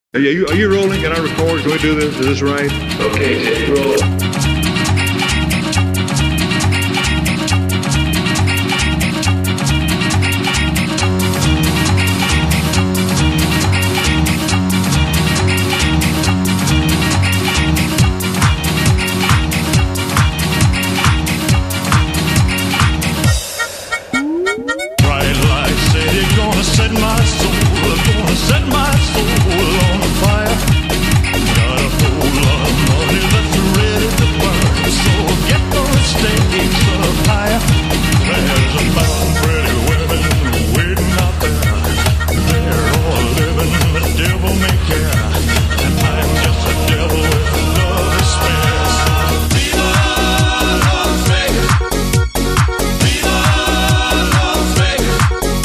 Are you rolling? Can I record? Can we do this? Is this right? Okay, take roll. Set my soul, gonna set my soul on fire. Got a whole lot of money that's ready to burn, so get those stakes up higher. There's about pretty women waiting out there. They're all living the devil may care, and I'm just a devil with love to spare. Viva Las Vegas, Viva Las Vegas.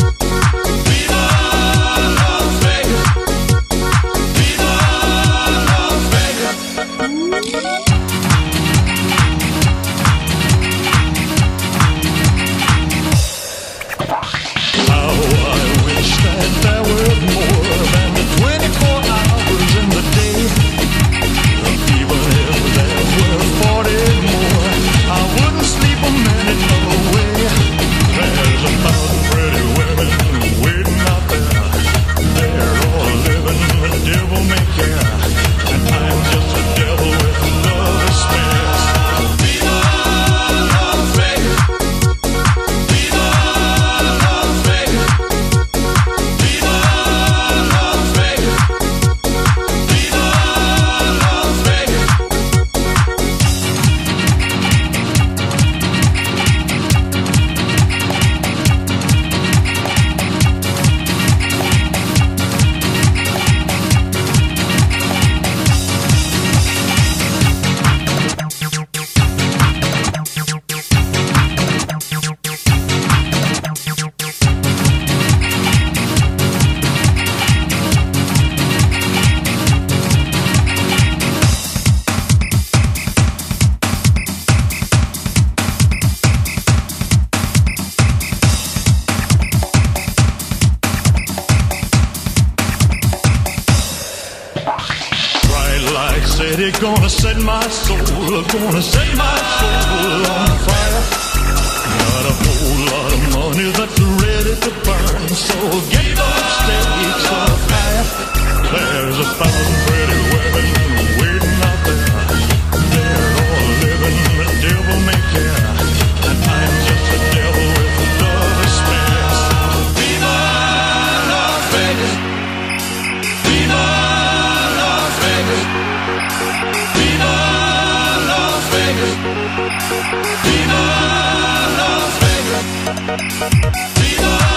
Said it gonna set my soul, gonna set my soul on fire. Got a whole lot of money that's ready to burn, so get those stakes up higher. There's 1,000 pretty women waiting out there. They're all living the devil may care, and I'm just a devil with love to spare. Viva Las Vegas, Viva Las Vegas. Viva Las Vegas, Viva Las Vegas, Viva